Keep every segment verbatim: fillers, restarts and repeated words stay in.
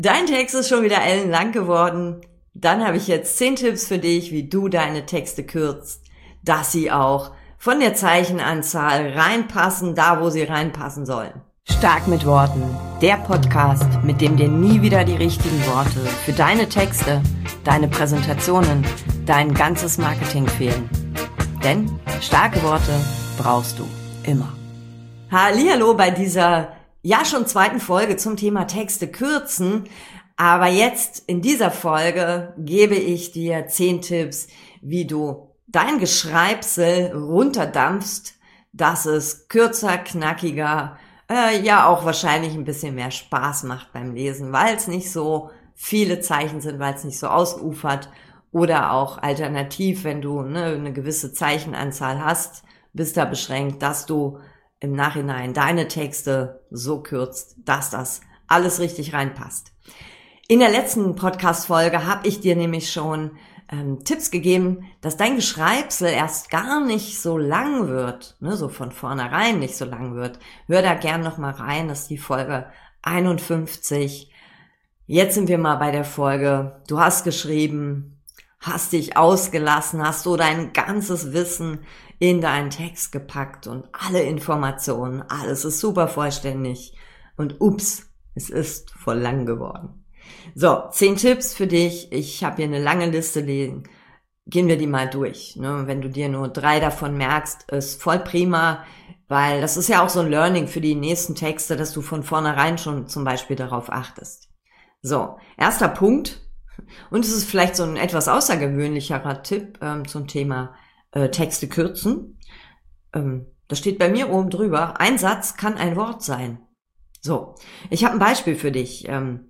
Dein Text ist schon wieder ellenlang geworden. Dann habe ich jetzt zehn Tipps für dich, wie du deine Texte kürzt, dass sie auch von der Zeichenanzahl reinpassen, da wo sie reinpassen sollen. Stark mit Worten, der Podcast, mit dem dir nie wieder die richtigen Worte für deine Texte, deine Präsentationen, dein ganzes Marketing fehlen. Denn starke Worte brauchst du immer. Hallihallo bei dieser ja schon zweiten Folge zum Thema Texte kürzen. Aber jetzt in dieser Folge gebe ich dir zehn Tipps, wie du dein Geschreibsel runterdampfst, dass es kürzer, knackiger, äh, ja auch wahrscheinlich ein bisschen mehr Spaß macht beim Lesen, weil es nicht so viele Zeichen sind, weil es nicht so ausufert oder auch alternativ, wenn du ne, eine gewisse Zeichenanzahl hast, bist da beschränkt, dass du im Nachhinein deine Texte so kürzt, dass das alles richtig reinpasst. In der letzten Podcast-Folge habe ich dir nämlich schon ähm, Tipps gegeben, dass dein Geschreibsel erst gar nicht so lang wird, ne, so von vornherein nicht so lang wird. Hör da gern noch mal rein, das ist die Folge einundfünfzig. Jetzt sind wir mal bei der Folge, du hast geschrieben, hast dich ausgelassen, hast so dein ganzes Wissen in deinen Text gepackt und alle Informationen, alles ist super vollständig und ups, es ist voll lang geworden. So, zehn Tipps für dich. Ich habe hier eine lange Liste liegen. Gehen wir die mal durch. Ne? Wenn du dir nur drei davon merkst, ist voll prima, weil das ist ja auch so ein Learning für die nächsten Texte, dass du von vornherein schon zum Beispiel darauf achtest. So, erster Punkt. Und es ist vielleicht so ein etwas außergewöhnlicherer Tipp ähm, zum Thema äh, Texte kürzen. Ähm, das steht bei mir oben drüber. Ein Satz kann ein Wort sein. So, ich habe ein Beispiel für dich. Ähm,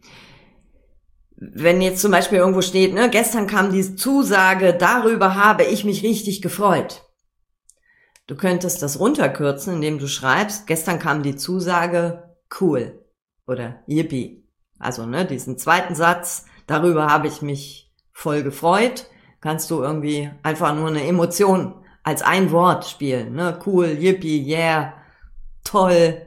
Wenn jetzt zum Beispiel irgendwo steht, ne, gestern kam die Zusage, darüber habe ich mich richtig gefreut. Du könntest das runterkürzen, indem du schreibst, gestern kam die Zusage, cool oder yippie. Also ne, diesen zweiten Satz, darüber habe ich mich voll gefreut, kannst du irgendwie einfach nur eine Emotion als ein Wort spielen. Ne? Cool, yippie, yeah, toll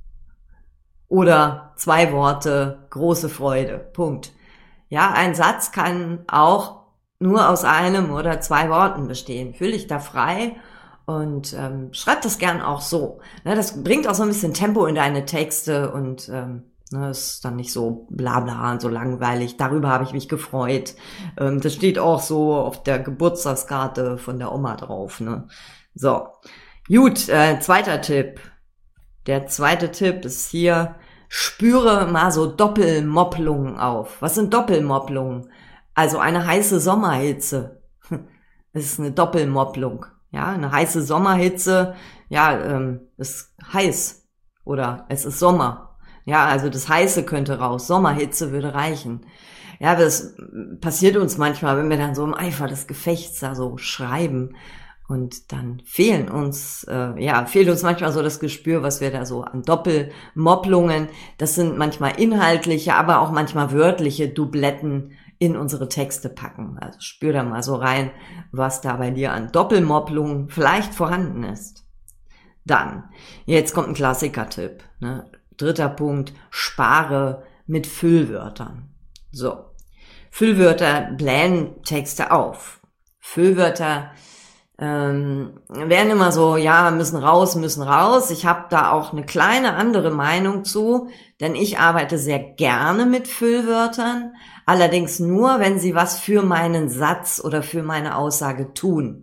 oder zwei Worte, große Freude, Punkt. Ja, ein Satz kann auch nur aus einem oder zwei Worten bestehen. Fühl dich da frei und ähm, schreib das gern auch so. Ne, das bringt auch so ein bisschen Tempo in deine Texte und ähm, ne, ist dann nicht so bla bla und so langweilig. Darüber habe ich mich gefreut. Ähm, das steht auch so auf der Geburtstagskarte von der Oma drauf. Ne? So, gut, äh, zweiter Tipp. Der zweite Tipp ist hier, spüre mal so Doppelmopplungen auf. Was sind Doppelmopplungen? Also eine heiße Sommerhitze. Das ist eine Doppelmopplung. Ja, eine heiße Sommerhitze, ja, ähm, ist heiß. Oder es ist Sommer. Ja, also das Heiße könnte raus. Sommerhitze würde reichen. Ja, das passiert uns manchmal, wenn wir dann so im Eifer des Gefechts da so schreiben. Und dann fehlen uns, äh, ja, fehlt uns manchmal so das Gespür, was wir da so an Doppelmopplungen, das sind manchmal inhaltliche, aber auch manchmal wörtliche Dubletten in unsere Texte packen. Also spür da mal so rein, was da bei dir an Doppelmopplungen vielleicht vorhanden ist. Dann, jetzt kommt ein Klassiker-Tipp, ne? Dritter Punkt, spare mit Füllwörtern. So, Füllwörter blähen Texte auf. Füllwörter Ähm, werden immer so, ja, müssen raus, müssen raus. Ich habe da auch eine kleine andere Meinung zu, denn ich arbeite sehr gerne mit Füllwörtern, allerdings nur, wenn sie was für meinen Satz oder für meine Aussage tun.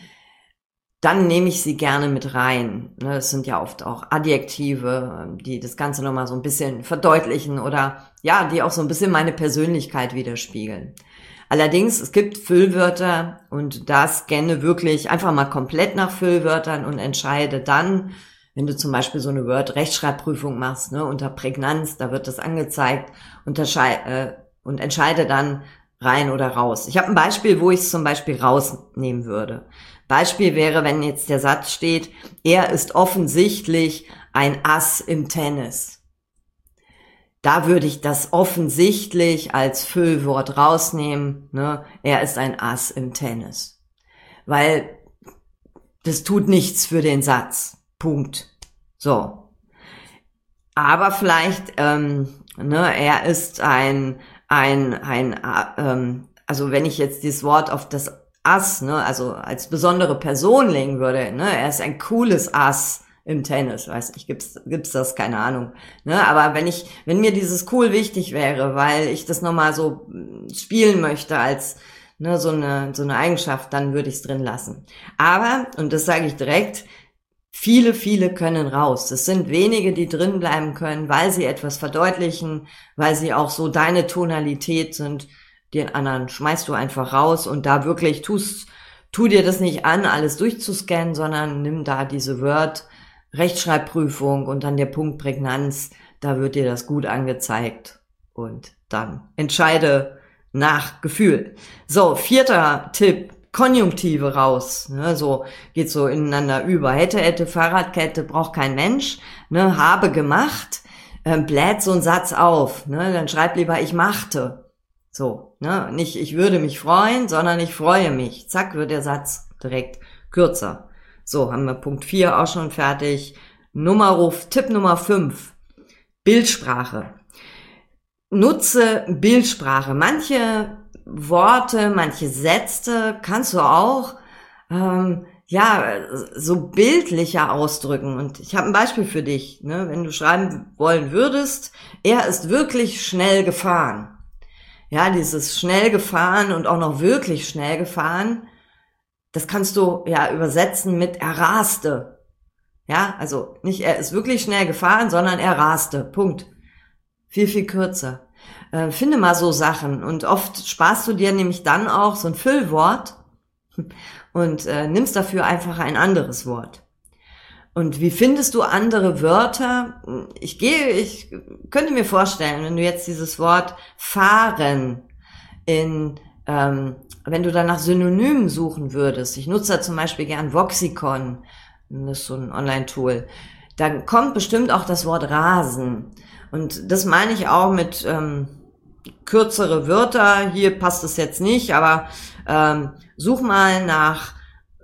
Dann nehme ich sie gerne mit rein. Das sind ja oft auch Adjektive, die das Ganze nochmal so ein bisschen verdeutlichen oder ja, die auch so ein bisschen meine Persönlichkeit widerspiegeln. Allerdings, es gibt Füllwörter und da scanne wirklich einfach mal komplett nach Füllwörtern und entscheide dann, wenn du zum Beispiel so eine Word-Rechtschreibprüfung machst, ne, unter Prägnanz, da wird das angezeigt, unterschei- äh, und entscheide dann rein oder raus. Ich habe ein Beispiel, wo ich es zum Beispiel rausnehmen würde. Beispiel wäre, wenn jetzt der Satz steht, er ist offensichtlich ein Ass im Tennis. Da würde ich das offensichtlich als Füllwort rausnehmen, ne? Er ist ein Ass im Tennis. Weil das tut nichts für den Satz. Punkt. So. Aber vielleicht ähm, ne, er ist ein, ein, ein, äh, ähm, also wenn ich jetzt dieses Wort auf das Ass, ne, also als besondere Person legen würde, ne, er ist ein cooles Ass im Tennis, weiß nicht, gibt's, gibt's das, keine Ahnung, ne, aber wenn ich, wenn mir dieses cool wichtig wäre, weil ich das nochmal so spielen möchte als, ne, so eine, so eine Eigenschaft, dann würde ich es drin lassen. Aber, und das sage ich direkt, viele, viele können raus. Es sind wenige, die drin bleiben können, weil sie etwas verdeutlichen, weil sie auch so deine Tonalität sind. Den anderen schmeißt du einfach raus und da wirklich tust, tu dir das nicht an, alles durchzuscannen, sondern nimm da diese Word, Rechtschreibprüfung und dann der Punkt Prägnanz, da wird dir das gut angezeigt und dann entscheide nach Gefühl. So, vierter Tipp, Konjunktive raus, ne, so geht so ineinander über. Hätte, hätte, Fahrradkette braucht kein Mensch, ne, habe gemacht, äh, bläht so einen Satz auf, ne, dann schreib lieber ich machte. So, ne, nicht ich würde mich freuen, sondern ich freue mich. Zack, wird der Satz direkt kürzer. So, haben wir Punkt vier auch schon fertig. Nummerruf, Tipp Nummer fünf. Bildsprache. Nutze Bildsprache. Manche Worte, manche Sätze kannst du auch, ähm, ja, so bildlicher ausdrücken. Und ich habe ein Beispiel für dich, ne, wenn du schreiben wollen würdest, er ist wirklich schnell gefahren. Ja, dieses schnell gefahren und auch noch wirklich schnell gefahren, das kannst du ja übersetzen mit er raste. Ja, also nicht er ist wirklich schnell gefahren, sondern er raste. Punkt. Viel, viel kürzer. Äh, finde mal so Sachen und oft sparst du dir nämlich dann auch so ein Füllwort und äh, nimmst dafür einfach ein anderes Wort. Und wie findest du andere Wörter? Ich gehe, ich könnte mir vorstellen, wenn du jetzt dieses Wort fahren in, ähm, wenn du dann nach Synonymen suchen würdest, ich nutze da zum Beispiel gern Voxicon, das ist so ein Online-Tool, dann kommt bestimmt auch das Wort rasen. Und das meine ich auch mit ähm, kürzere Wörter. Hier passt es jetzt nicht, aber ähm, such mal nach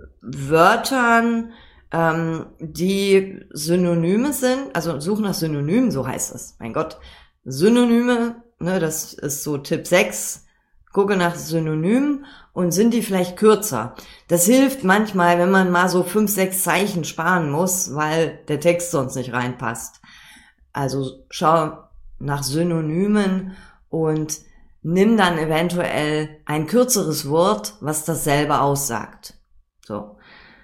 Wörtern, ähm, die Synonyme sind. Also such nach Synonymen, so heißt es. Mein Gott, Synonyme, ne, das ist so Tipp sechs. Gucke nach Synonymen und sind die vielleicht kürzer. Das hilft manchmal, wenn man mal so fünf, sechs Zeichen sparen muss, weil der Text sonst nicht reinpasst. Also schau nach Synonymen und nimm dann eventuell ein kürzeres Wort, was dasselbe aussagt. So.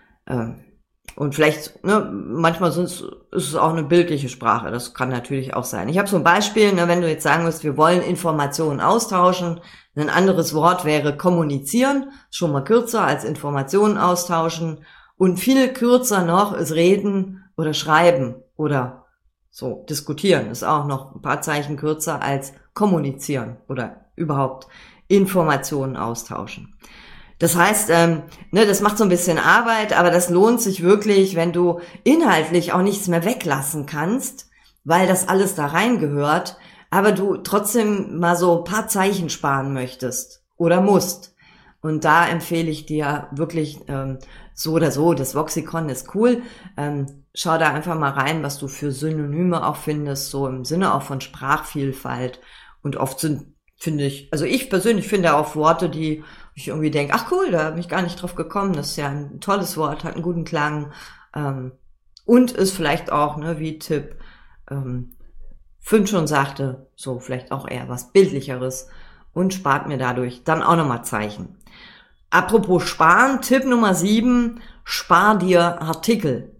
Und vielleicht, ne, manchmal ist es auch eine bildliche Sprache, das kann natürlich auch sein. Ich habe so ein Beispiel, ne, wenn du jetzt sagen willst, wir wollen Informationen austauschen, ein anderes Wort wäre kommunizieren, schon mal kürzer als Informationen austauschen und viel kürzer noch ist reden oder schreiben oder so diskutieren, ist auch noch ein paar Zeichen kürzer als kommunizieren oder überhaupt Informationen austauschen. Das heißt, ähm, ne, das macht so ein bisschen Arbeit, aber das lohnt sich wirklich, wenn du inhaltlich auch nichts mehr weglassen kannst, weil das alles da reingehört, aber du trotzdem mal so ein paar Zeichen sparen möchtest oder musst. Und da empfehle ich dir wirklich ähm, so oder so, das Voxicon ist cool. Ähm, schau da einfach mal rein, was du für Synonyme auch findest, so im Sinne auch von Sprachvielfalt. Und oft sind, finde ich, also ich persönlich finde auch Worte, die ich irgendwie denke, ach cool, da bin ich gar nicht drauf gekommen, das ist ja ein tolles Wort, hat einen guten Klang ähm, und ist vielleicht auch, ne, wie Tipp ähm, fünf schon sagte, so vielleicht auch eher was Bildlicheres und spart mir dadurch dann auch nochmal Zeichen. Apropos sparen, Tipp Nummer sieben, spar dir Artikel.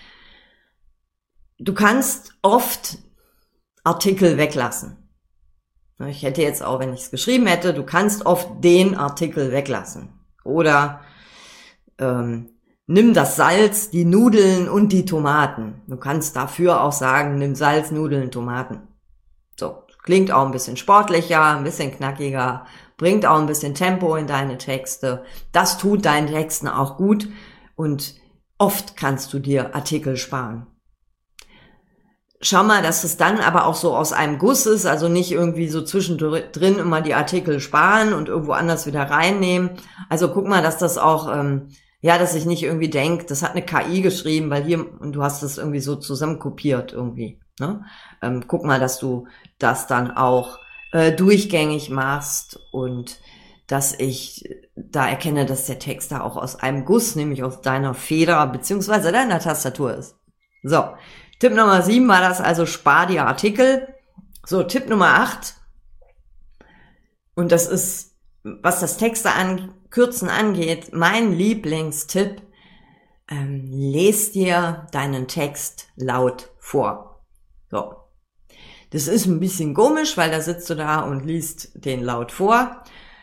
Du kannst oft Artikel weglassen. Ich hätte jetzt auch, wenn ich es geschrieben hätte, du kannst oft den Artikel weglassen. Oder ähm, nimm das Salz, die Nudeln und die Tomaten. Du kannst dafür auch sagen, nimm Salz, Nudeln, Tomaten. So, klingt auch ein bisschen sportlicher, ein bisschen knackiger, bringt auch ein bisschen Tempo in deine Texte. Das tut deinen Texten auch gut und oft kannst du dir Artikel sparen. Schau mal, dass es dann aber auch so aus einem Guss ist, also nicht irgendwie so zwischendrin immer die Artikel sparen und irgendwo anders wieder reinnehmen. Also guck mal, dass das auch, ähm, ja, dass ich nicht irgendwie denke, das hat eine K I geschrieben, weil hier, und du hast das irgendwie so zusammenkopiert irgendwie. Ne? Ähm, guck mal, dass du das dann auch äh, durchgängig machst und dass ich da erkenne, dass der Text da auch aus einem Guss, nämlich aus deiner Feder beziehungsweise deiner Tastatur ist. So, Tipp Nummer sieben war das also, spar dir Artikel. So, Tipp Nummer acht, und das ist, was das Texte an, Kürzen angeht, mein Lieblingstipp, ähm, les dir deinen Text laut vor. So. Das ist ein bisschen komisch, weil da sitzt du da und liest den laut vor.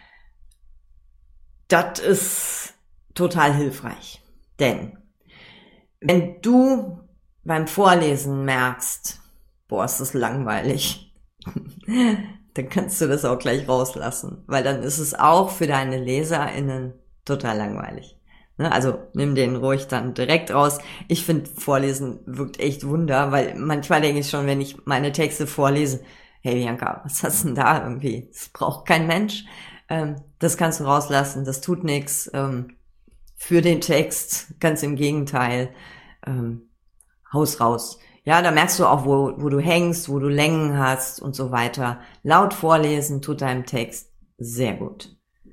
Das ist total hilfreich. Denn wenn du beim Vorlesen merkst, boah, ist das langweilig, dann kannst du das auch gleich rauslassen, weil dann ist es auch für deine LeserInnen total langweilig. Also nimm den ruhig dann direkt raus. Ich finde, Vorlesen wirkt echt Wunder, weil manchmal denke ich schon, wenn ich meine Texte vorlese, hey Bianca, was hast du denn da irgendwie? Das braucht kein Mensch. Ähm, das kannst du rauslassen, das tut nichts ähm, für den Text, ganz im Gegenteil. Ähm, Haus raus. Ja, da merkst du auch, wo, wo du hängst, wo du Längen hast und so weiter. Laut vorlesen tut deinem Text sehr gut.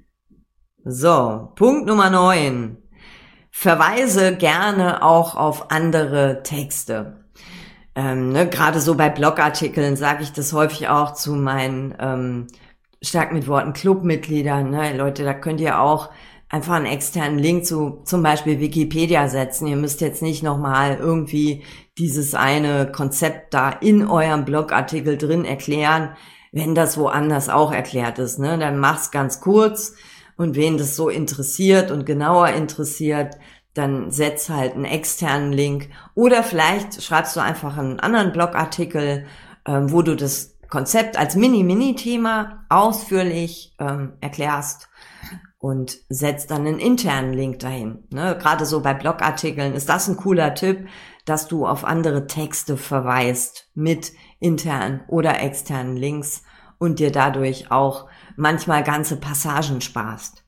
So, Punkt Nummer neun. Verweise gerne auch auf andere Texte. Ähm, ne, gerade so bei Blogartikeln sage ich das häufig auch zu meinen ähm, Stark mit Worten Clubmitgliedern. Ne? Leute, da könnt ihr auch einfach einen externen Link zu zum Beispiel Wikipedia setzen. Ihr müsst jetzt nicht nochmal irgendwie dieses eine Konzept da in eurem Blogartikel drin erklären, wenn das woanders auch erklärt ist. Ne? Dann mach's ganz kurz. Und wen das so interessiert und genauer interessiert, dann setz halt einen externen Link. Oder vielleicht schreibst du einfach einen anderen Blogartikel, ähm, wo du das Konzept als Mini-Mini-Thema ausführlich ähm, erklärst und setzt dann einen internen Link dahin. Ne? Gerade so bei Blogartikeln ist das ein cooler Tipp, dass du auf andere Texte verweist mit internen oder externen Links und dir dadurch auch manchmal ganze Passagen sparst.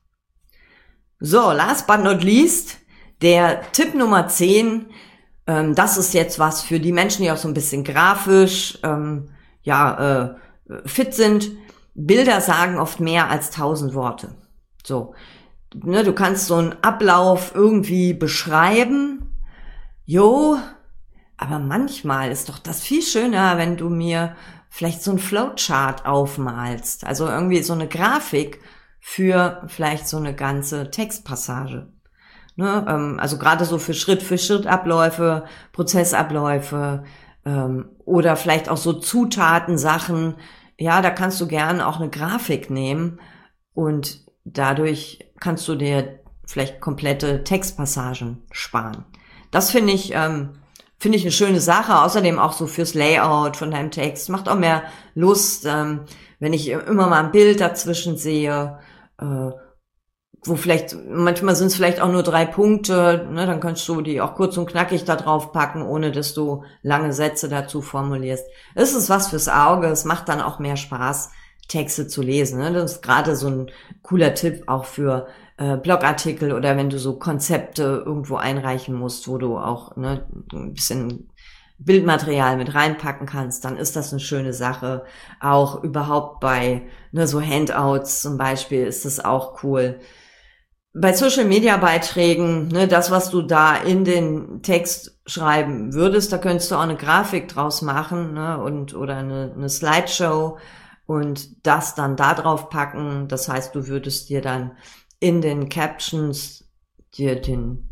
So, last but not least, der Tipp Nummer zehn, ähm, das ist jetzt was für die Menschen, die auch so ein bisschen grafisch ähm, ja äh, fit sind. Bilder sagen oft mehr als tausend Worte. So, ne, du kannst so einen Ablauf irgendwie beschreiben, jo, aber manchmal ist doch das viel schöner, wenn du mir vielleicht so ein Flowchart aufmalst, also irgendwie so eine Grafik für vielleicht so eine ganze Textpassage. Ne, ähm, also gerade so für Schritt-für-Schritt-Abläufe, Prozessabläufe ähm, oder vielleicht auch so Zutatensachen. Ja, da kannst du gerne auch eine Grafik nehmen und dadurch kannst du dir vielleicht komplette Textpassagen sparen. Das finde ich ähm, Finde ich eine schöne Sache, außerdem auch so fürs Layout von deinem Text. Macht auch mehr Lust, ähm, wenn ich immer mal ein Bild dazwischen sehe, äh, wo vielleicht, manchmal sind es vielleicht auch nur drei Punkte, ne, dann kannst du die auch kurz und knackig da drauf packen, ohne dass du lange Sätze dazu formulierst. Es ist was fürs Auge, es macht dann auch mehr Spaß, Texte zu lesen. Ne? Das ist gerade so ein cooler Tipp auch für äh, Blogartikel oder wenn du so Konzepte irgendwo einreichen musst, wo du auch ne, ein bisschen Bildmaterial mit reinpacken kannst, dann ist das eine schöne Sache. Auch überhaupt bei ne, so Handouts zum Beispiel ist das auch cool. Bei Social-Media-Beiträgen, ne, das, was du da in den Text schreiben würdest, da könntest du auch eine Grafik draus machen ne, und oder eine, eine Slideshow und das dann da drauf packen. Das heißt, du würdest dir dann in den Captions dir den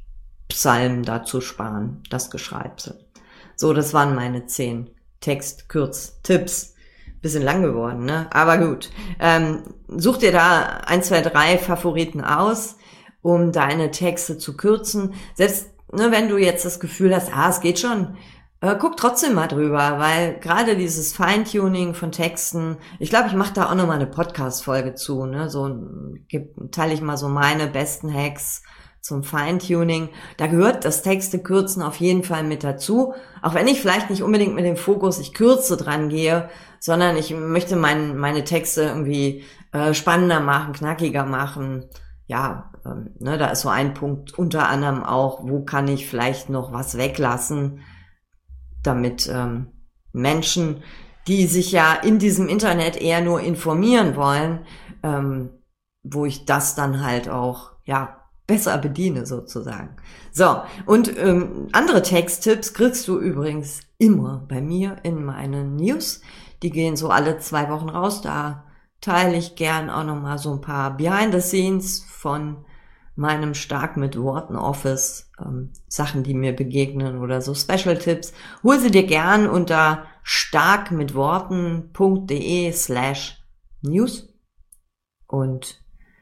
Psalm dazu sparen, das Geschreibsel. So, das waren meine zehn Text-Kürz-Tipps. Bisschen lang geworden, ne? Aber gut. Ähm, such dir da ein, zwei, drei Favoriten aus, um deine Texte zu kürzen. Selbst ne, wenn du jetzt das Gefühl hast, ah, es geht schon, äh, guck trotzdem mal drüber, weil gerade dieses Feintuning von Texten, ich glaube, ich mache da auch nochmal eine Podcast-Folge zu, ne? So teile ich mal so meine besten Hacks zum Feintuning. Da gehört das Texte kürzen auf jeden Fall mit dazu, auch wenn ich vielleicht nicht unbedingt mit dem Fokus, ich kürze dran gehe, sondern ich möchte mein, meine Texte irgendwie äh, spannender machen, knackiger machen. Ja, ähm, ne, da ist so ein Punkt unter anderem auch, wo kann ich vielleicht noch was weglassen, damit ähm, Menschen, die sich ja in diesem Internet eher nur informieren wollen, ähm, wo ich das dann halt auch, ja, besser bediene sozusagen. So, und ähm, andere Texttipps kriegst du übrigens immer bei mir in meinen News. Die gehen so alle zwei Wochen raus. Da teile ich gern auch nochmal so ein paar Behind the Scenes von meinem Stark mit Worten Office, ähm, Sachen, die mir begegnen oder so Special-Tipps. Hol sie dir gern unter starkmitworten.de slash news und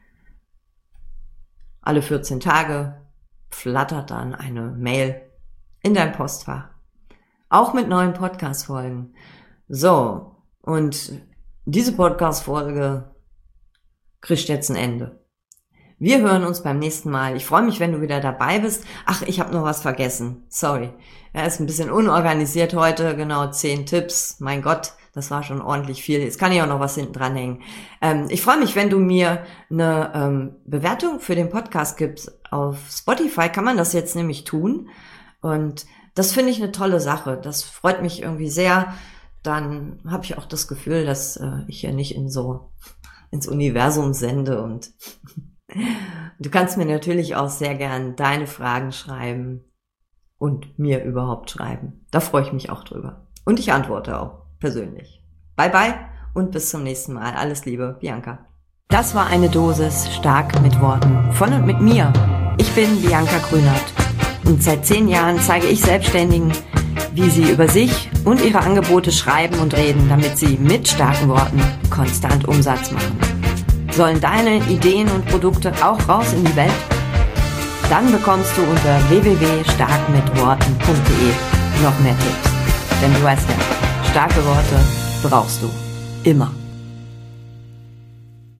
alle vierzehn Tage flattert dann eine Mail in dein Postfach. Auch mit neuen Podcast-Folgen. So, und diese Podcast-Folge kriegt jetzt ein Ende. Wir hören uns beim nächsten Mal. Ich freue mich, wenn du wieder dabei bist. Ach, ich habe noch was vergessen. Sorry. Er ist ein bisschen unorganisiert heute. Genau, zehn Tipps. Mein Gott, das war schon ordentlich viel. Jetzt kann ich auch noch was hinten dran hängen. Ähm, ich freue mich, wenn du mir eine ähm, Bewertung für den Podcast gibst. Auf Spotify kann man das jetzt nämlich tun. Und das finde ich eine tolle Sache. Das freut mich irgendwie sehr. Dann habe ich auch das Gefühl, dass äh, ich hier nicht in so ins Universum sende. Und du kannst mir natürlich auch sehr gern deine Fragen schreiben und mir überhaupt schreiben. Da freue ich mich auch drüber. Und ich antworte auch persönlich. Bye bye und bis zum nächsten Mal. Alles Liebe, Bianca. Das war eine Dosis Stark mit Worten von und mit mir. Ich bin Bianca Grünert und seit zehn Jahren zeige ich Selbstständigen, wie sie über sich und ihre Angebote schreiben und reden, damit sie mit starken Worten konstant Umsatz machen. Sollen deine Ideen und Produkte auch raus in die Welt? Dann bekommst du unter w w w punkt stark mit worten punkt de noch mehr Tipps. Denn du weißt ja, starke Worte brauchst du immer.